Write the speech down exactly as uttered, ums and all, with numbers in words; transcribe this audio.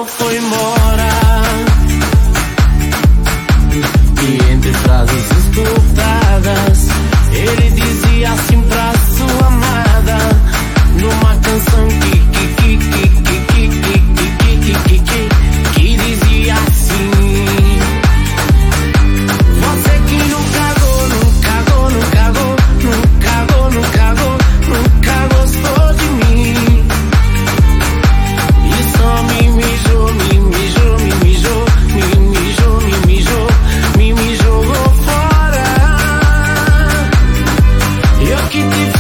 ele foi embora. E entre frases estupradas, ele dizia assim pra sua amada, numa canção que que que que que que que que que que que dizia assim: você que não cagou, não cagou, não cagou, não cagou, não cagou, nunca gostou de mim. E só me mijou, me mijou, me mijou, me mijou, me mijou, me me jogou fora. Eu que te